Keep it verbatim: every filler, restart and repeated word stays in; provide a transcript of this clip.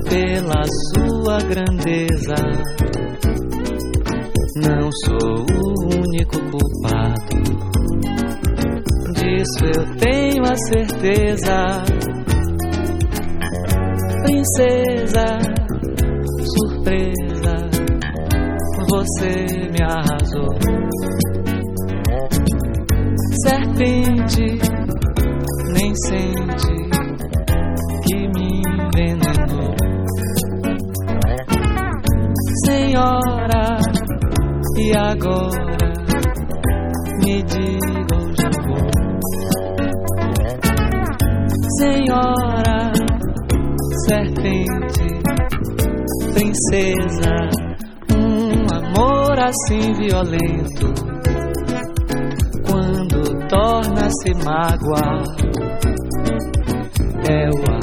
pela sua grandeza. Não sou o único culpado, disso eu tenho a certeza. Princesa, surpresa, você me arrasou. Serpente, nem sente que me envenenou. Senhora, e agora me diga onde eu vou. Senhora, serpente, princesa, um amor assim violento, quando torna-se mágoa, é o